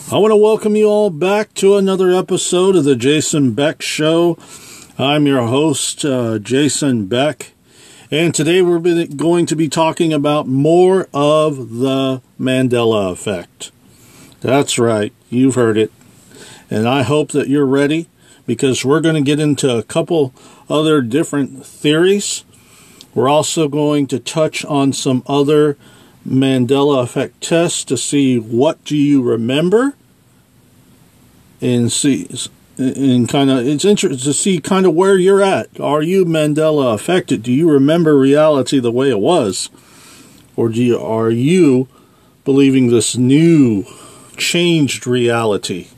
I want to welcome you all back to another episode of the Jason Beck Show. I'm your host, Jason Beck, and today we're going to be talking about more of the Mandela Effect. That's right, you've heard it, and I hope that you're ready, because we're going to get into a couple other different theories. We're also going to touch on some other Mandela Effect tests to see what do you remember, and it's interesting to see kind of where you're at. Are you Mandela affected? Do you remember reality the way it was, or are you believing this new changed reality?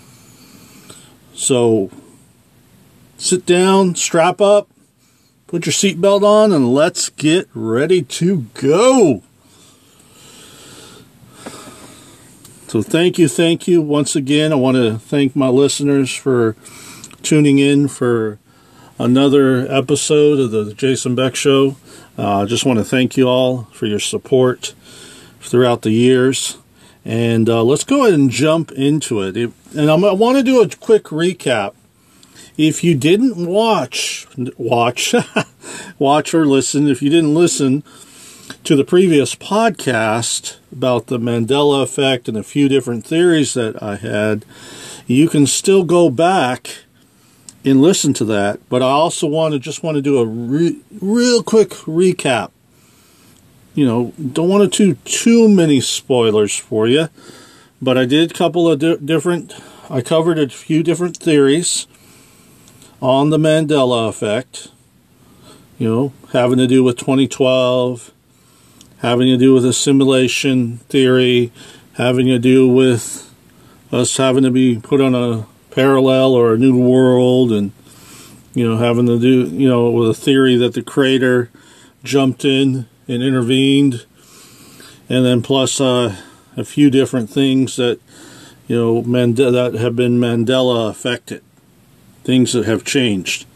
So sit down, strap up, put your seatbelt on, and let's get ready to go. So thank you. Once again, I want to thank my listeners for tuning in for another episode of the Jason Beck Show. I just want to thank you all for your support throughout the years. And let's go ahead and jump into it. And I want to do a quick recap. If you didn't watch or listen, if you didn't listen to the previous podcast about the Mandela Effect and a few different theories that I had, you can still go back and listen to that. But I also want to do a real quick recap. You know, don't want to do too many spoilers for you, but I did a couple of I covered a few different theories on the Mandela Effect, you know, having to do with 2012, having to do with a simulation theory, having to do with us having to be put on a parallel or a new world, and, you know, having to do, you know, with a theory that the creator jumped in and intervened, and then plus a few different things that, you know, that have been Mandela affected, things that have changed.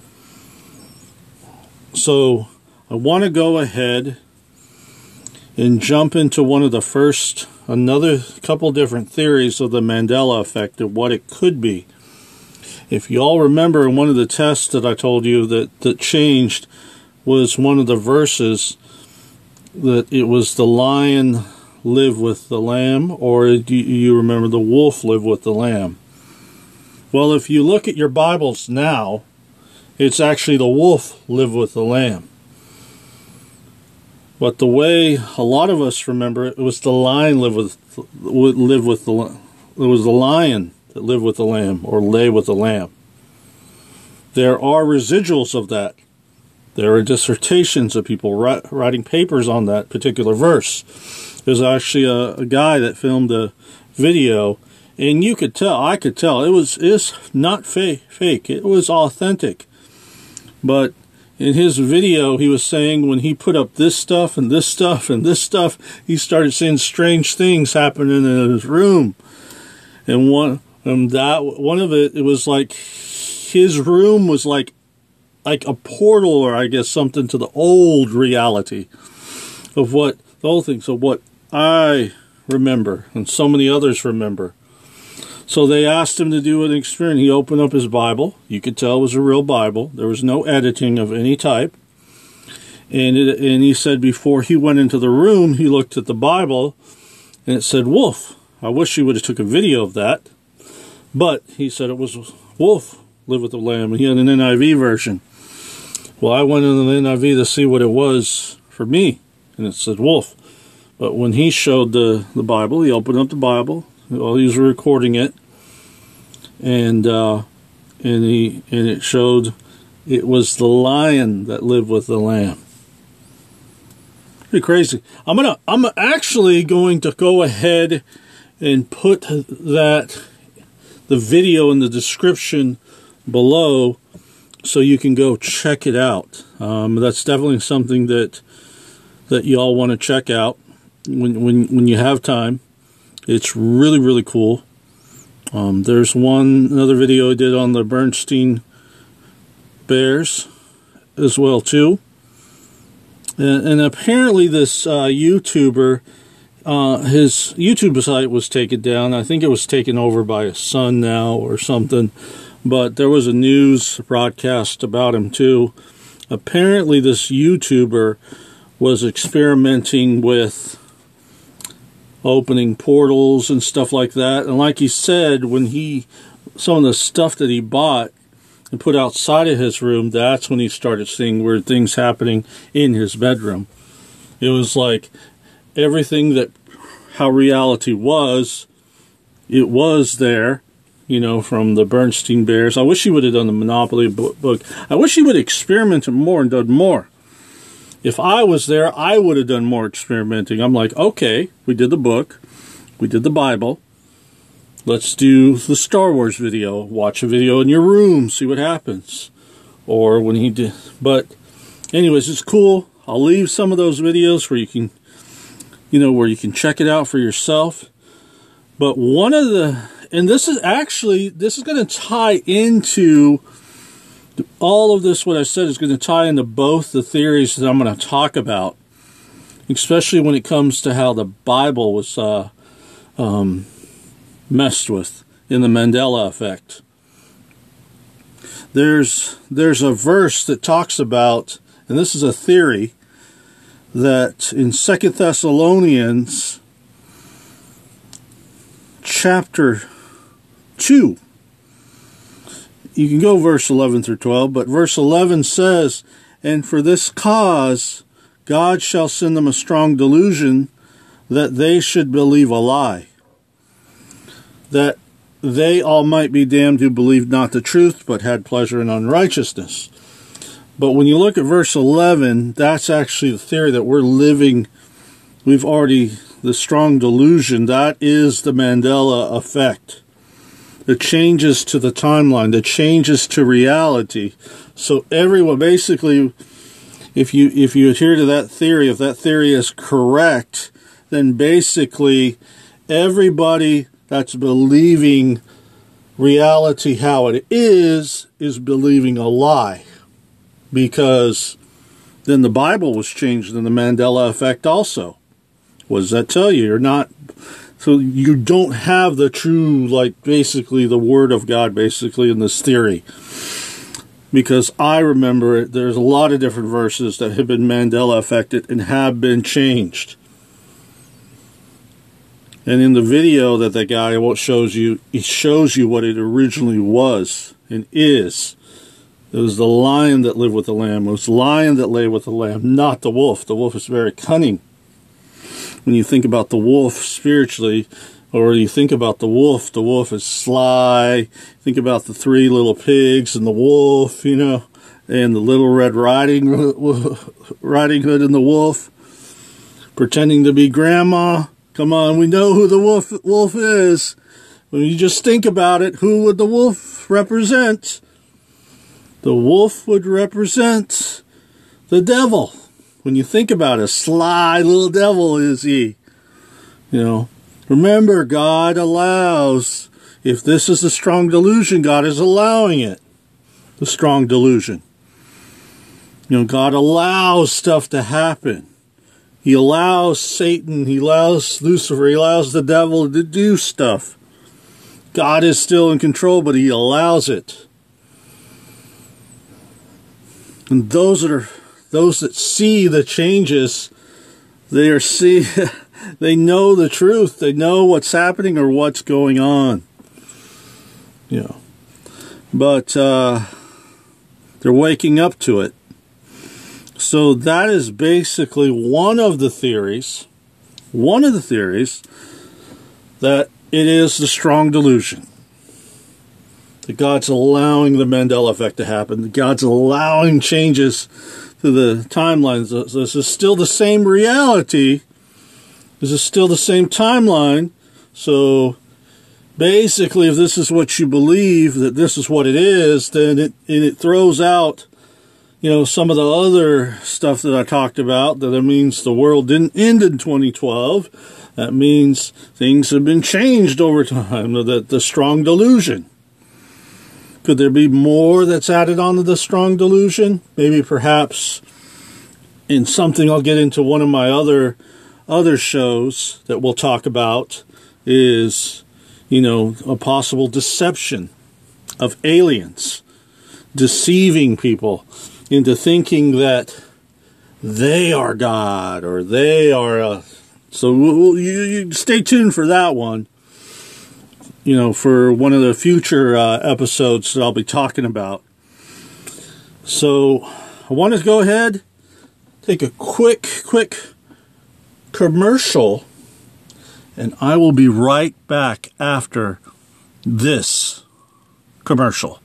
So I want to go ahead and jump into another couple different theories of the Mandela Effect and what it could be. If you all remember, in one of the tests that I told you that changed was one of the verses that it was the lion live with the lamb, or do you remember the wolf live with the lamb? Well, if you look at your Bibles now, it's actually the wolf live with the lamb. But the way a lot of us remember it, was the lion it was the lion that lived with the lamb, or lay with the lamb. There are residuals of that. There are dissertations of people writing papers on that particular verse. There's actually a guy that filmed a video, and I could tell, it's not fake. It was authentic. But in his video, he was saying when he put up this stuff and this stuff and this stuff, he started seeing strange things happening in his room. And one of it was like his room was like a portal, or I guess something to the old reality of what the old things of what I remember and so many others remember. So they asked him to do an experiment. He opened up his Bible. You could tell it was a real Bible. There was no editing of any type. And he said before he went into the room, he looked at the Bible, and it said wolf. I wish he would have took a video of that. But he said it was wolf live with the lamb. He had an NIV version. Well, I went into the NIV to see what it was for me, and it said wolf. But when he showed the Bible, he opened up the Bible while he was recording it, and it showed it was the lion that lived with the lamb. Pretty crazy. I'm actually going to go ahead and put the video in the description below, so you can go check it out. That's definitely something that you all want to check out when you have time. It's really, really cool. There's another video I did on the Bernstein Bears as well too. And apparently this YouTuber his YouTube site was taken down. I think it was taken over by his son now or something. But there was a news broadcast about him too. Apparently this YouTuber was experimenting with opening portals and stuff like that. And like he said, when some of the stuff that he bought and put outside of his room, that's when he started seeing weird things happening in his bedroom. It was like everything that how reality was, it was there, you know, from the Bernstein Bears. I wish he would have done the Monopoly book. I wish he would have experimented more and done more. If I was there, I would have done more experimenting. I'm like, okay, we did the book, we did the Bible. Let's do the Star Wars video. Watch a video in your room, see what happens. Or when he did. But anyways, it's cool. I'll leave some of those videos where you can, you know, where you can check it out for yourself. But one of the, and this is going to tie into all of this. What I said is going to tie into both the theories that I'm going to talk about, especially when it comes to how the Bible was messed with in the Mandela effect. There's a verse that talks about, and this is a theory, that in 2 Thessalonians chapter 2, you can go verse 11 through 12, but verse 11 says, "And for this cause God shall send them a strong delusion, that they should believe a lie, that they all might be damned who believed not the truth, but had pleasure in unrighteousness." But when you look at verse 11, that's actually the theory that we're living. The strong delusion, that is the Mandela effect. The changes to the timeline, the changes to reality. So everyone, basically, if you adhere to that theory, if that theory is correct, then basically everybody that's believing reality how it is believing a lie. Because then the Bible was changed in the Mandela effect also. What does that tell you? You're not, so you don't have the true, like basically the Word of God basically in this theory. Because I remember it, there's a lot of different verses that have been Mandela affected and have been changed. And in the video that guy shows you, he shows you what it originally was and is. It was the lion that lived with the lamb. It was the lion that lay with the lamb, not the wolf. The wolf is very cunning. When you think about the wolf spiritually, or you think about the wolf is sly. Think about the three little pigs and the wolf, you know, and the little Red Riding Hood and the wolf, pretending to be grandma. Come on, we know who the wolf is. When you just think about it, who would the wolf represent? The wolf would represent the devil. When you think about it, a sly little devil is he. You know, remember, God allows, if this is a strong delusion, God is allowing it. The strong delusion. You know, God allows stuff to happen. He allows Satan, he allows Lucifer, he allows the devil to do stuff. God is still in control, but he allows it. And those that see the changes, they know the truth. They know what's happening or what's going on. You know, but they're waking up to it. So that is basically one of the theories that it is the strong delusion. That God's allowing the Mandela effect to happen. That God's allowing changes to the timelines. This is still the same reality. This is still the same timeline. So basically, if this is what you believe, that this is what it is, then it throws out, you know, some of the other stuff that I talked about, that it means the world didn't end in 2012. That means things have been changed over time. The strong delusion. Could there be more that's added onto the strong delusion? Maybe perhaps in something I'll get into one of my other other shows that we'll talk about is, a possible deception of aliens, deceiving people into thinking that they are God or they are so you stay tuned for that one, for one of the future episodes that I'll be talking about. So I want to go ahead, take a quick commercial, and I will be right back after this commercial.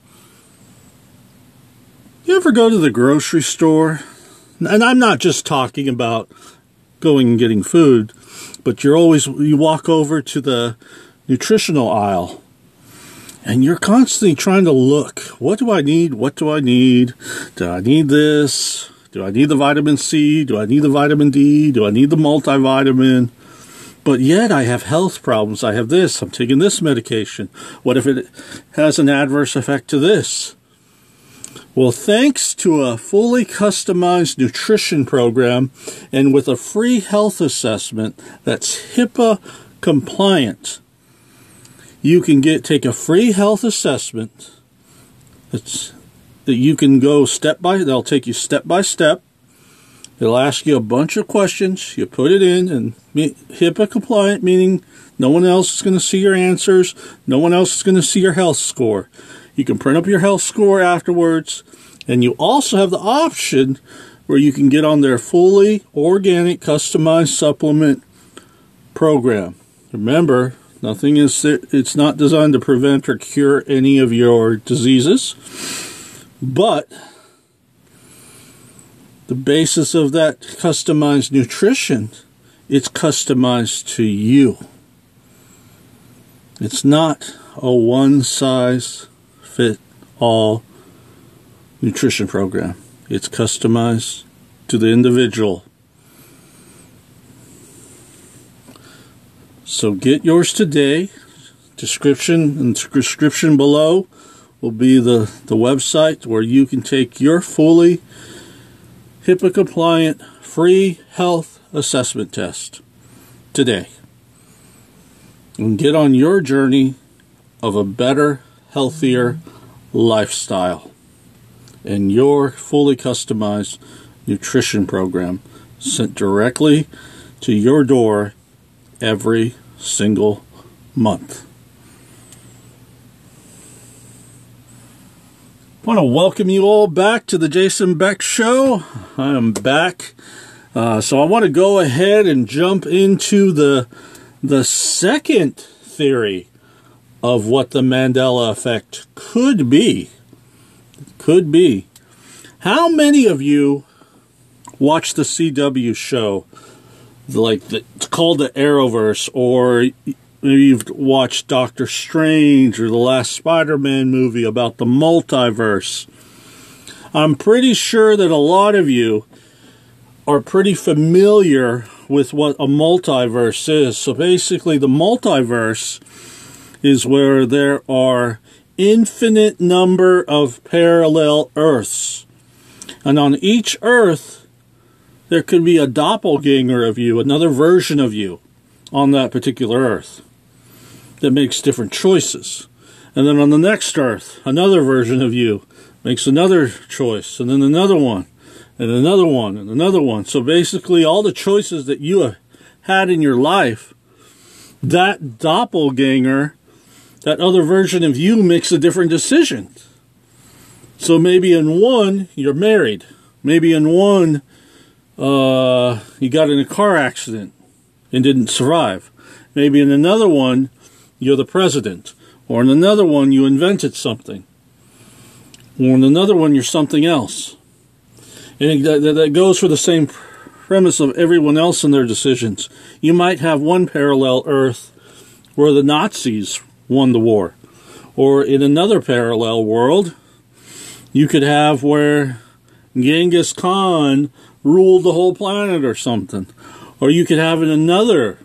You ever go to the grocery store? And I'm not just talking about going and getting food, but you walk over to the nutritional aisle, and you're constantly trying to look. What do I need? What do I need? Do I need this? Do I need the vitamin C? Do I need the vitamin D? Do I need the multivitamin? But yet I have health problems. I have this. I'm taking this medication. What if it has an adverse effect to this? Well, thanks to a fully customized nutrition program and with a free health assessment that's HIPAA compliant, you can take a free health assessment that you can go they'll take you step by step. They'll ask you a bunch of questions. You put it in, and HIPAA compliant, meaning no one else is going to see your answers. No one else is going to see your health score. You can print up your health score afterwards, and you also have the option where you can get on their fully organic customized supplement program. Remember, it's not designed to prevent or cure any of your diseases, but the basis of that customized nutrition, it's customized to you. It's not a one-size-fits-all nutrition program. It's customized to the individual. So get yours today. Description below will be the website where you can take your fully HIPAA compliant free health assessment test today and get on your journey of a better, healthier lifestyle and your fully customized nutrition program sent directly to your door every single month. I want to welcome you all back to the Jason Beck Show. I am back. So I want to go ahead and jump into the second theory of what the Mandela effect could be. How many of you watch the CW show? It's called the Arrowverse, or maybe you've watched Doctor Strange or the last Spider-Man movie about the multiverse. I'm pretty sure that a lot of you are pretty familiar with what a multiverse is. So basically, the multiverse is where there are infinite number of parallel Earths. And on each Earth, there could be a doppelganger of you, another version of you on that particular Earth that makes different choices. And then on the next Earth, another version of you makes another choice, and then another one, and another one, and another one. So basically, all the choices that you have had in your life, that doppelganger, that other version of you makes a different decision. So maybe in one, you're married. Maybe in one, you got in a car accident and didn't survive. Maybe in another one, you're the president. Or in another one, you invented something. Or in another one, you're something else. And that goes for the same premise of everyone else in their decisions. You might have one parallel Earth where the Nazis won the war. Or in another parallel world, you could have where Genghis Khan ruled the whole planet or something. Or you could have in another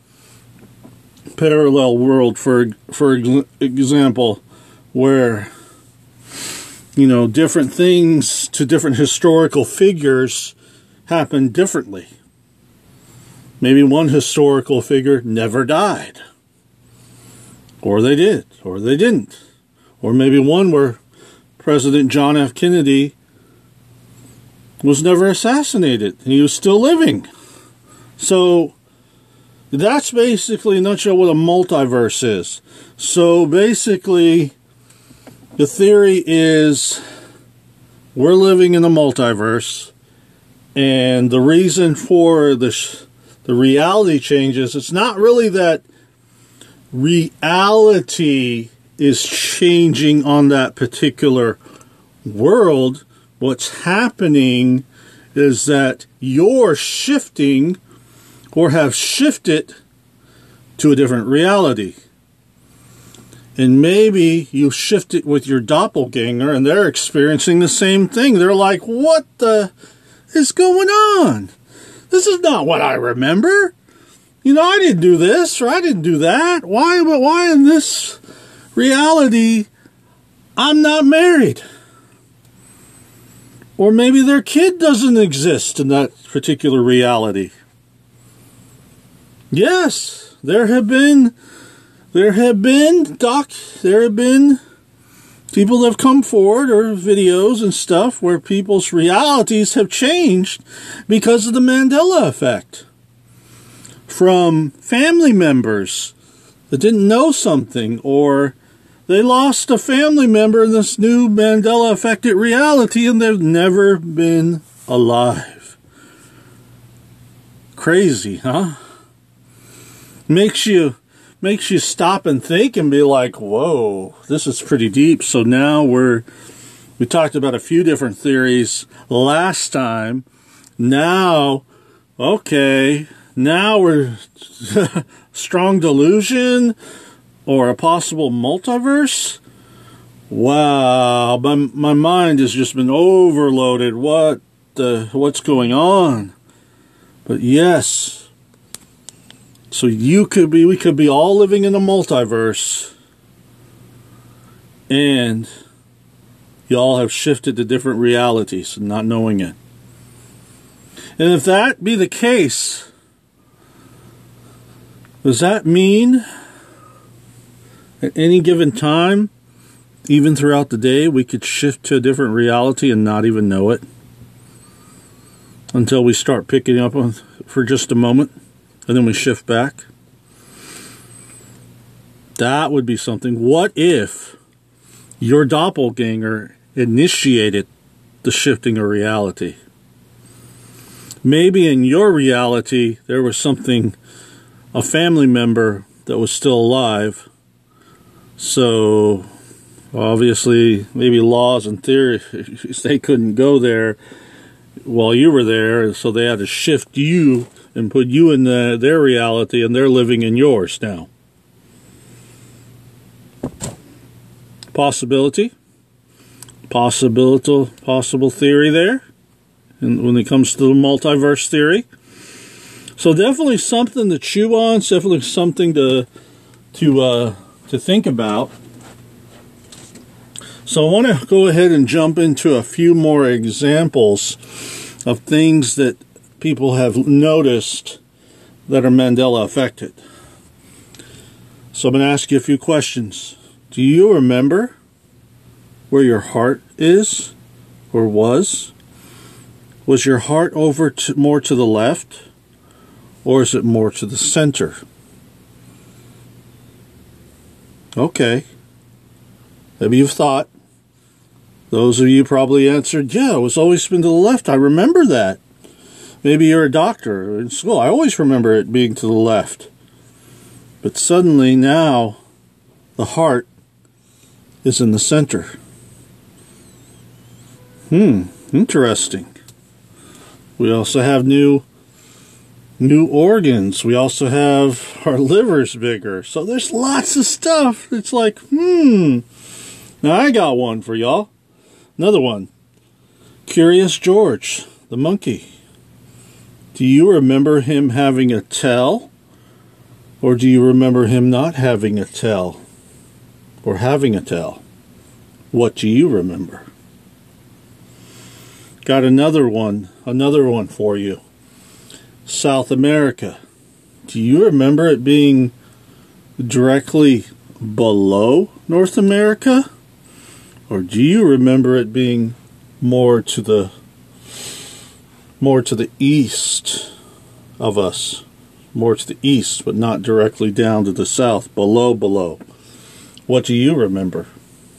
parallel world, for example, where, different things to different historical figures happen differently. Maybe one historical figure never died. Or they did, or they didn't. Or maybe one where President John F. Kennedy was never assassinated. He was still living. So that's basically in a nutshell what a multiverse is. So basically, the theory is we're living in a multiverse, and the reason for the reality changes, it's not really that reality is changing on that particular world. What's happening is that you're shifting or have shifted to a different reality. And maybe you shift it with your doppelganger and they're experiencing the same thing. They're like, what the is going on? This is not what I remember. You know, I didn't do this or I didn't do that. Why in this reality I'm not married? Or maybe their kid doesn't exist in that particular reality. Yes, there have been people that have come forward or videos and stuff where people's realities have changed because of the Mandela effect. From family members that didn't know something, or they lost a family member in this new Mandela affected reality and they've never been alive. Crazy, huh? Makes you stop and think and be like, whoa, this is pretty deep. So now we talked about a few different theories last time. Now, okay, now we're strong delusion or a possible multiverse. Wow, my mind has just been overloaded. What's going on? But yes. So we could be all living in a multiverse, and y'all have shifted to different realities and not knowing it. And if that be the case, does that mean at any given time, even throughout the day, we could shift to a different reality and not even know it? Until we start picking up on for just a moment. And then we shift back. That would be something. What if your doppelganger initiated the shifting of reality? Maybe in your reality, there was something, a family member that was still alive. So, obviously, maybe laws and theories, they couldn't go there while you were there. So they had to shift you and put you in their reality, and they're living in yours now. Possible theory there, and when it comes to the multiverse theory. So definitely something to chew on. Definitely something to think about. So I want to go ahead and jump into a few more examples of things that people have noticed that are Mandela affected. So I'm going to ask you a few questions. Do you remember where your heart is or was? Was your heart over more to the left, or is it more to the center? Okay. Maybe you've thought. Those of you probably answered, yeah, it was always been to the left. I remember that. Maybe you're a doctor in school. I always remember it being to the left. But suddenly now, the heart is in the center. Interesting. We also have new organs. We also have our livers bigger. So there's lots of stuff. It's like, Now I got one for y'all. Another one. Curious George, the monkey. Do you remember him having a tail? Or do you remember him not having a tail? Or having a tail? What do you remember? Got another one for you. South America. do you remember it being directly below North America? Or do you remember it being more to the east of us? More to the east, but not directly down to the south, below. What do you remember?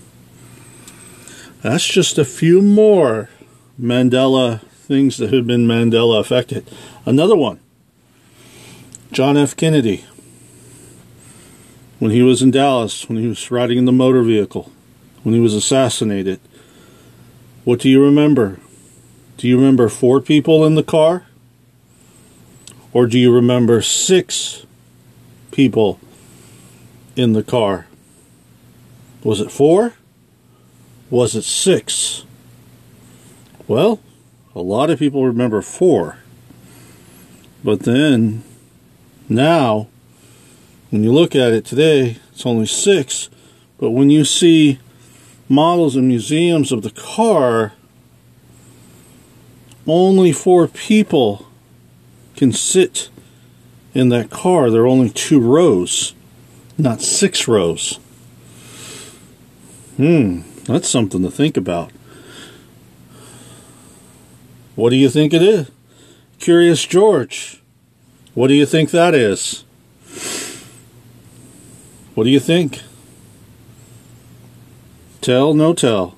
That's just a few more Mandela things that have been Mandela affected. Another one, John F. Kennedy. When he was in Dallas, when he was riding in the motor vehicle, when he was assassinated. What do you remember? Do you remember 4 people in the car? Or do you remember 6 people in the car? Was it 4? Was it 6? Well, a lot of people remember 4. But then, now, when you look at it today, it's only 6. But when you see models in museums of the car, only 4 people can sit in that car. There are only 2 rows, not 6 rows. That's something to think about. What do you think it is? Curious George. What do you think that is? What do you think? Tell, no tell.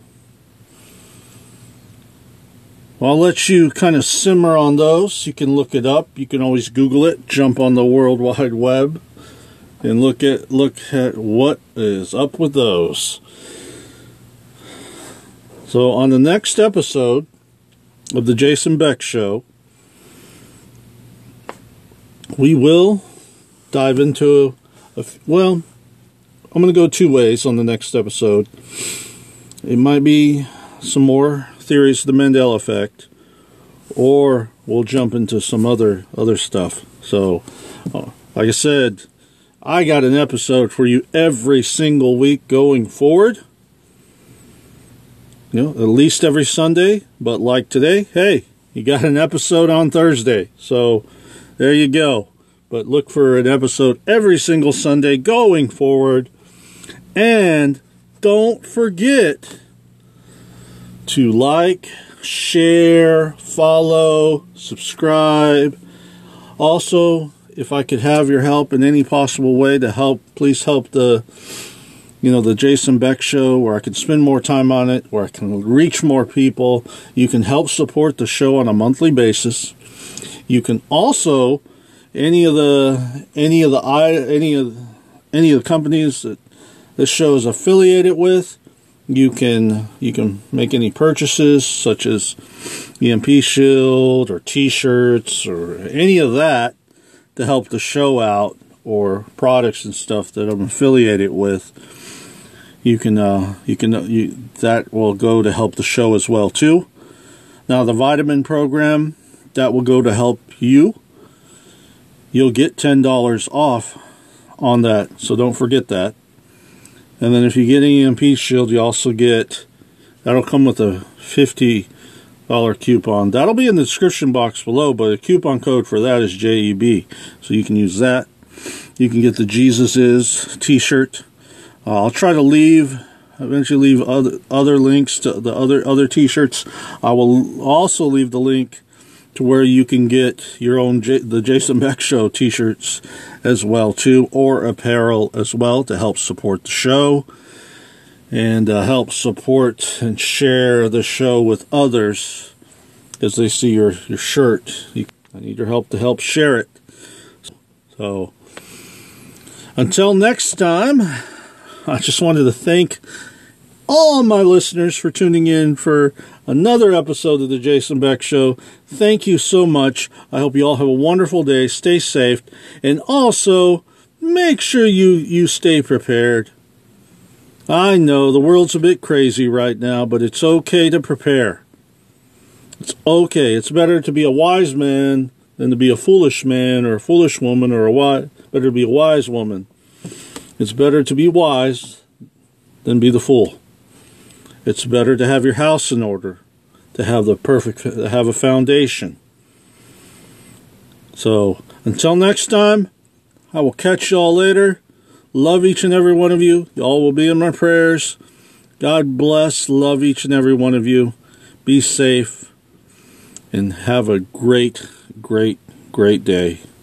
Well, I'll let you kind of simmer on those. You can look it up. You can always Google it. Jump on the World Wide Web and look at what is up with those. So on the next episode of the Jason Beck Show, we will dive into I'm going to go 2 ways on the next episode. It might be some more theories of the Mandela effect, or we'll jump into some other stuff. So, like I said, I got an episode for you every single week going forward. At least every Sunday. But like today, hey, you got an episode on Thursday. So, there you go. But look for an episode every single Sunday going forward. And don't forget to like, share, follow, subscribe. Also, if I could have your help in any possible way to help, please help the Jason Beck Show, where I can spend more time on it, where I can reach more people. You can help support the show on a monthly basis. You can also any of the companies that this show is affiliated with, you can make any purchases, such as EMP Shield or T-shirts or any of that, to help the show out, or products and stuff that I'm affiliated with. That will go to help the show as well too. Now the vitamin program, that will go to help you. You'll get $10 off on that, so don't forget that. And then if you get an EMP Shield, you also get, that'll come with a $50 coupon. That'll be in the description box below, but a coupon code for that is JEB. So you can use that. You can get the Jesus Is t-shirt. I'll try to eventually leave other links to the other t-shirts. I will also leave the link to where you can get your own the Jason Beck Show t-shirts as well too, or apparel as well, to help support the show and help support and share the show with others as they see your shirt. I need your help to help share it. So until next time, I just wanted to thank all my listeners for tuning in for another episode of the Jason Beck Show. Thank you so much. I hope you all have a wonderful day. Stay safe. And also, make sure you stay prepared. I know the world's a bit crazy right now, but it's okay to prepare. It's okay. It's better to be a wise man than to be a foolish man or a foolish woman, or better to be a wise woman. It's better to be wise than be the fool. It's better to have your house in order, to have a foundation. So, until next time, I will catch y'all later. Love each and every one of you. Y'all will be in my prayers. God bless. Love each and every one of you. Be safe. And have a great, great, great day.